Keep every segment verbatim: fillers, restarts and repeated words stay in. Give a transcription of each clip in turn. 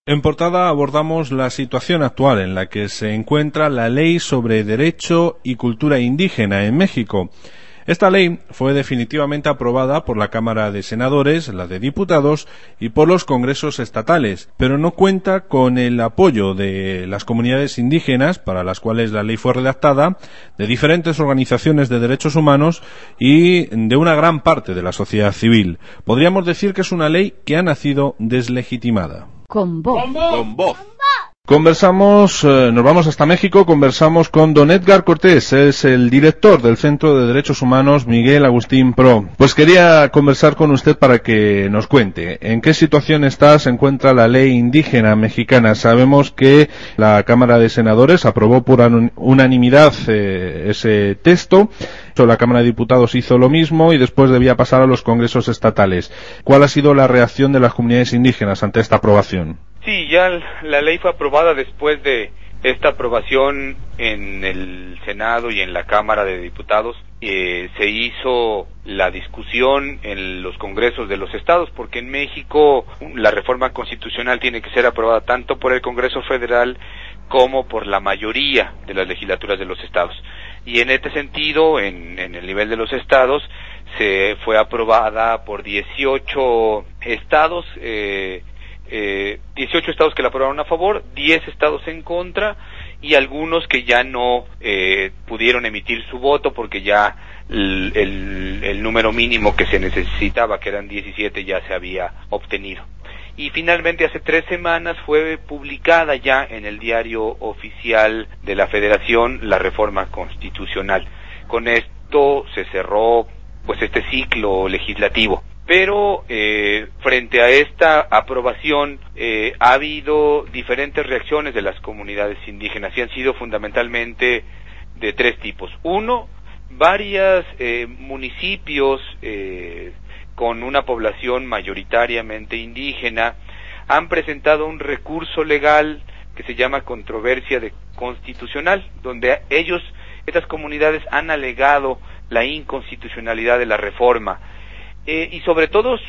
En portada abordamos la situación actual en la que se encuentra la Ley sobre Derecho y Cultura Indígena en México. Esta ley fue definitivamente aprobada por la Cámara de Senadores, la de Diputados y por los congresos estatales, pero no cuenta con el apoyo de las comunidades indígenas, para las cuales la ley fue redactada, de diferentes organizaciones de derechos humanos y de una gran parte de la sociedad civil. Podríamos decir que es una ley que ha nacido deslegitimada. Con voz. Con voz. Conversamos, eh, nos vamos hasta México, conversamos con don Edgar Cortés, es el director del Centro de Derechos Humanos Miguel Agustín Pro. Pues quería conversar con usted para que nos cuente en qué situación está, se encuentra la ley indígena mexicana. Sabemos que la Cámara de Senadores aprobó por unanimidad eh, ese texto, la Cámara de Diputados hizo lo mismo y después debía pasar a los congresos estatales. ¿Cuál ha sido la reacción de las comunidades indígenas ante esta aprobación? Sí, ya la ley fue aprobada después de esta aprobación en el Senado y en la Cámara de Diputados. Eh, se hizo la discusión en los congresos de los estados, porque en México la reforma constitucional tiene que ser aprobada tanto por el Congreso Federal como por la mayoría de las legislaturas de los estados. Y en este sentido, en, en el nivel de los estados, se fue aprobada por dieciocho estados, eh, eh, dieciocho estados que la aprobaron a favor, diez estados en contra y algunos que ya no eh, pudieron emitir su voto porque ya el, el, el número mínimo que se necesitaba, que eran diecisiete, ya se había obtenido. Y finalmente hace tres semanas fue publicada ya en el diario oficial de la Federación la reforma constitucional. Con esto se cerró pues este ciclo legislativo. Pero eh, frente a esta aprobación eh, ha habido diferentes reacciones de las comunidades indígenas y han sido fundamentalmente de tres tipos. Uno, varios eh, municipios eh, con una población mayoritariamente indígena han presentado un recurso legal que se llama controversia de constitucional, donde ellos, estas comunidades, han alegado la inconstitucionalidad de la reforma. Eh, y sobre todo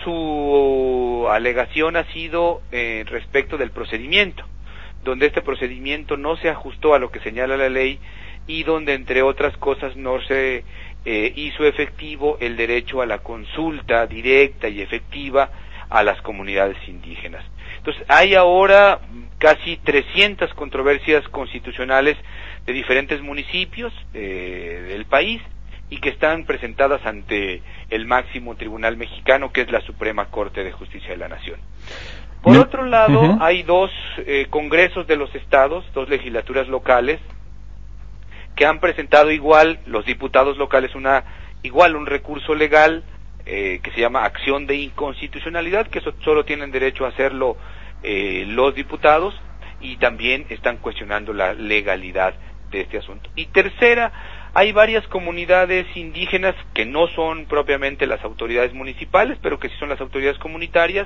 su alegación ha sido eh, respecto del procedimiento, donde este procedimiento no se ajustó a lo que señala la ley y donde, entre otras cosas, no se eh, hizo efectivo el derecho a la consulta directa y efectiva a las comunidades indígenas. Entonces, hay ahora casi trescientas controversias constitucionales de diferentes municipios eh, del país, y que están presentadas ante el máximo tribunal mexicano, que es la Suprema Corte de Justicia de la Nación. Por no. otro lado, uh-huh. hay dos eh, congresos de los estados, dos legislaturas locales, que han presentado igual, los diputados locales, una igual un recurso legal eh, que se llama acción de inconstitucionalidad, que eso solo tienen derecho a hacerlo eh, los diputados, y también están cuestionando la legalidad de este asunto. Y tercera, hay varias comunidades indígenas que no son propiamente las autoridades municipales, pero que sí son las autoridades comunitarias,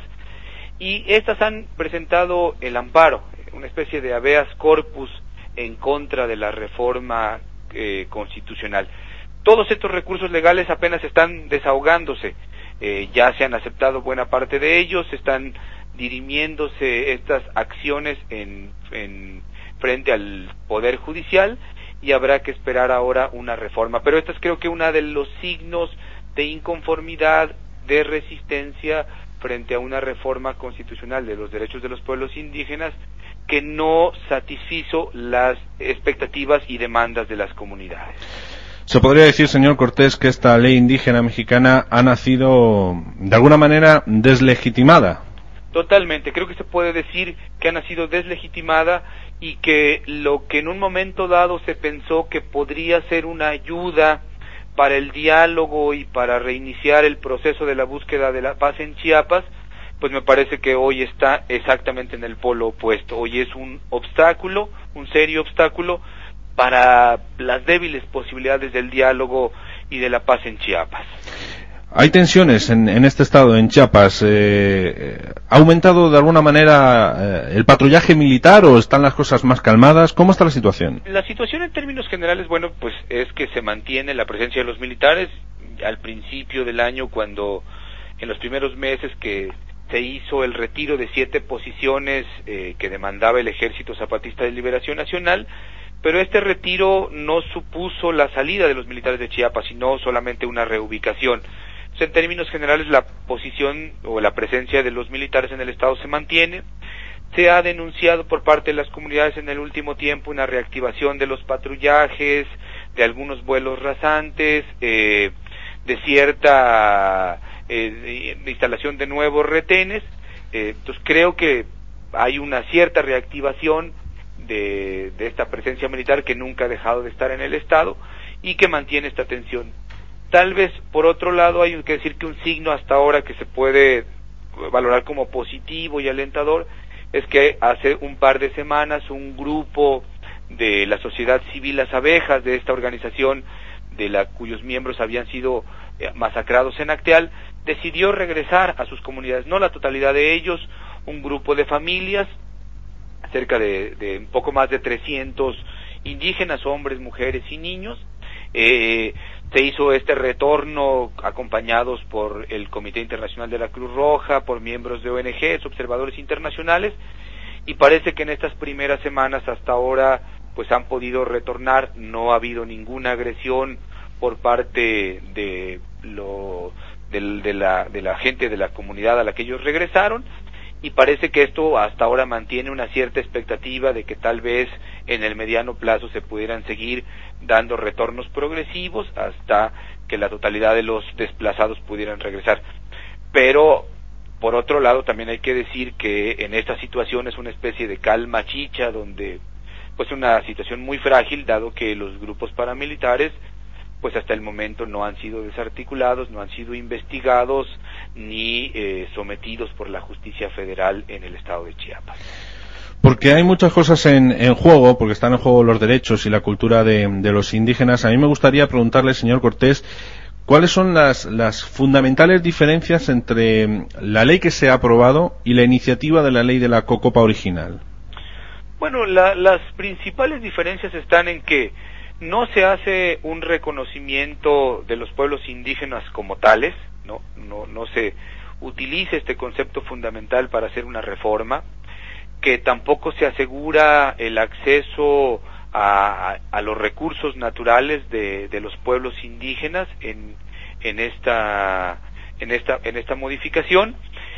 y estas han presentado el amparo, una especie de habeas corpus en contra de la reforma eh, constitucional. Todos estos recursos legales apenas están desahogándose, eh, ya se han aceptado buena parte de ellos, están dirimiéndose estas acciones en, en frente al Poder Judicial, y habrá que esperar ahora una reforma. Pero esto es, creo que, uno de los signos de inconformidad, de resistencia frente a una reforma constitucional de los derechos de los pueblos indígenas que no satisfizo las expectativas y demandas de las comunidades. Se podría decir, señor Cortés, que esta ley indígena mexicana ha nacido de alguna manera deslegitimada. Totalmente, creo que se puede decir que ha nacido deslegitimada, y que lo que en un momento dado se pensó que podría ser una ayuda para el diálogo y para reiniciar el proceso de la búsqueda de la paz en Chiapas, pues me parece que hoy está exactamente en el polo opuesto. Hoy es un obstáculo, un serio obstáculo para las débiles posibilidades del diálogo y de la paz en Chiapas. Hay tensiones en, en este estado, en Chiapas. Eh, ¿Ha aumentado de alguna manera eh, el patrullaje militar o están las cosas más calmadas? ¿Cómo está la situación? La situación en términos generales, bueno, pues es que se mantiene la presencia de los militares. Al principio del año, cuando en los primeros meses que se hizo el retiro de siete posiciones eh, que demandaba el Ejército Zapatista de Liberación Nacional, pero este retiro no supuso la salida de los militares de Chiapas, sino solamente una reubicación. Entonces, en términos generales, la posición o la presencia de los militares en el Estado se mantiene. Se ha denunciado por parte de las comunidades en el último tiempo una reactivación de los patrullajes, de algunos vuelos rasantes, eh, de cierta eh, de instalación de nuevos retenes. Eh, entonces creo que hay una cierta reactivación de, de esta presencia militar que nunca ha dejado de estar en el Estado y que mantiene esta tensión. Tal vez, por otro lado, hay que decir que un signo hasta ahora que se puede valorar como positivo y alentador es que hace un par de semanas un grupo de la sociedad civil Las Abejas, de esta organización de la cuyos miembros habían sido eh, masacrados en Acteal, decidió regresar a sus comunidades, no la totalidad de ellos, un grupo de familias, cerca de, de un poco más de trescientos indígenas, hombres, mujeres y niños. Eh, se hizo este retorno acompañados por el Comité Internacional de la Cruz Roja, por miembros de O N Ges, observadores internacionales, y parece que en estas primeras semanas hasta ahora pues han podido retornar. No ha habido ninguna agresión por parte de lo de, de la de la gente de la comunidad a la que ellos regresaron, y parece que esto hasta ahora mantiene una cierta expectativa de que tal vez en el mediano plazo se pudieran seguir dando retornos progresivos hasta que la totalidad de los desplazados pudieran regresar. Pero por otro lado también hay que decir que en esta situación es una especie de calma chicha, donde pues una situación muy frágil, dado que los grupos paramilitares pues hasta el momento no han sido desarticulados, no han sido investigados ni eh, sometidos por la justicia federal en el estado de Chiapas. Porque hay muchas cosas en, en juego, porque están en juego los derechos y la cultura de, de los indígenas. A mí me gustaría preguntarle, señor Cortés, ¿cuáles son las, las fundamentales diferencias entre la ley que se ha aprobado y la iniciativa de la ley de la COCOPA original? Bueno, la, las principales diferencias están en que no se hace un reconocimiento de los pueblos indígenas como tales, no, no, no se utiliza este concepto fundamental para hacer una reforma, que tampoco se asegura el acceso a, a los recursos naturales de, de los pueblos indígenas en, en esta, en esta, en esta modificación.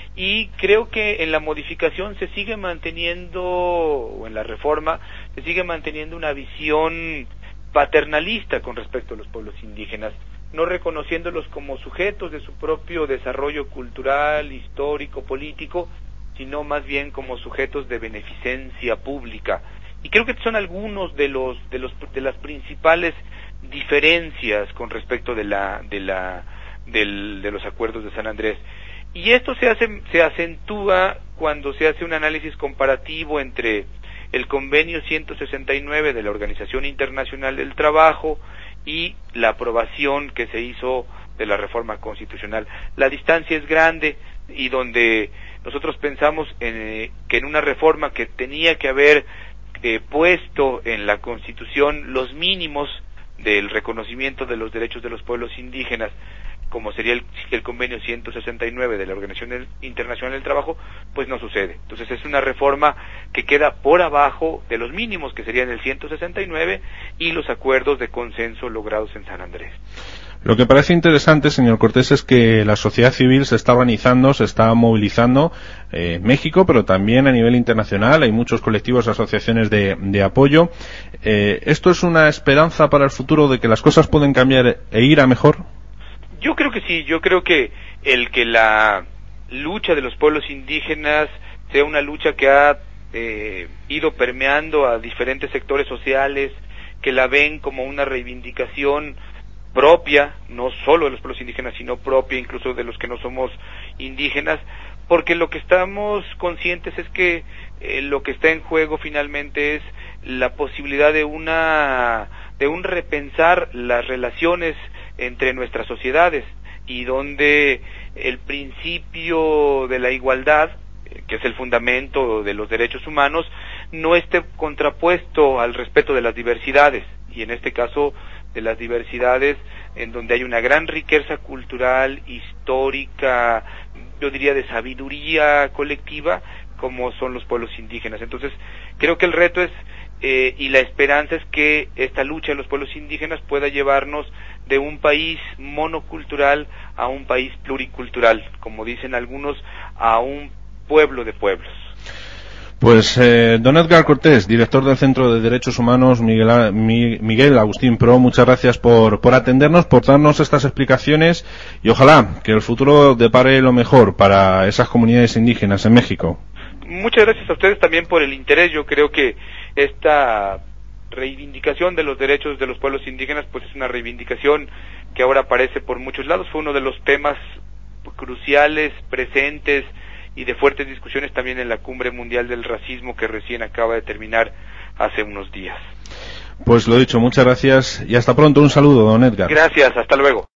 Y creo que en la modificación se sigue manteniendo, o en la reforma, se sigue manteniendo una visión paternalista con respecto a los pueblos indígenas, no reconociéndolos como sujetos de su propio desarrollo cultural, histórico, político, sino más bien como sujetos de beneficencia pública. Y creo que son algunos de los de los de las principales diferencias con respecto de la de la del, de los acuerdos de San Andrés. Y esto se hace se acentúa cuando se hace un análisis comparativo entre el convenio ciento sesenta y nueve de la Organización Internacional del Trabajo y la aprobación que se hizo de la reforma constitucional. La distancia es grande, y donde nosotros pensamos en, que en una reforma que tenía que haber eh, puesto en la Constitución los mínimos del reconocimiento de los derechos de los pueblos indígenas, como sería el, el convenio ciento sesenta y nueve de la Organización Internacional del Trabajo, pues no sucede. Entonces es una reforma que queda por abajo de los mínimos que serían el ciento sesenta y nueve y los acuerdos de consenso logrados en San Andrés. Lo que parece interesante, señor Cortés, es que la sociedad civil se está organizando, se está movilizando eh, en México, pero también a nivel internacional. Hay muchos colectivos, asociaciones de, de apoyo. Eh, ¿Esto es una esperanza para el futuro de que las cosas pueden cambiar e ir a mejor? Yo creo que sí, yo creo que el que la lucha de los pueblos indígenas sea una lucha que ha eh, ido permeando a diferentes sectores sociales, que la ven como una reivindicación propia, no solo de los pueblos indígenas, sino propia incluso de los que no somos indígenas, porque lo que estamos conscientes es que eh, lo que está en juego finalmente es la posibilidad de una de un repensar las relaciones entre nuestras sociedades, y donde el principio de la igualdad, que es el fundamento de los derechos humanos, no esté contrapuesto al respeto de las diversidades, y en este caso de las diversidades, en donde hay una gran riqueza cultural, histórica, yo diría de sabiduría colectiva, como son los pueblos indígenas. Entonces, creo que el reto es, eh, y la esperanza es que esta lucha de los pueblos indígenas pueda llevarnos de un país monocultural a un país pluricultural, como dicen algunos, a un pueblo de pueblos. Pues eh, don Edgar Cortés, director del Centro de Derechos Humanos Miguel, Miguel Agustín Pro, muchas gracias por, por atendernos, por darnos estas explicaciones y ojalá que el futuro depare lo mejor para esas comunidades indígenas en México. Muchas gracias a ustedes también por el interés. Yo creo que esta reivindicación de los derechos de los pueblos indígenas pues es una reivindicación que ahora aparece por muchos lados. Fue uno de los temas cruciales, presentes y de fuertes discusiones también en la Cumbre Mundial del Racismo que recién acaba de terminar hace unos días. Pues lo dicho, muchas gracias y hasta pronto. Un saludo, don Edgar. Gracias, hasta luego.